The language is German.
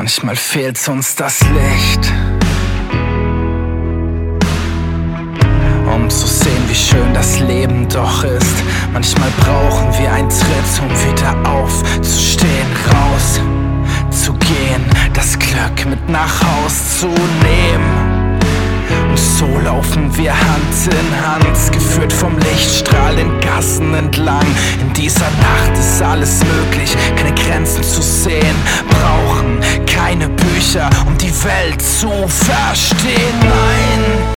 Manchmal fehlt uns das Licht, um zu sehen, wie schön das Leben doch ist. Manchmal brauchen wir einen Tritt, um wieder aufzustehen, raus zu gehen, das Glück mit nach Haus zu nehmen. Und so laufen wir Hand in Hand, geführt vom Lichtstrahl den Gassen entlang. In dieser Nacht ist alles möglich, keine Grenzen zu sehen, brauchen keine Bücher, um die Welt zu verstehen. Nein.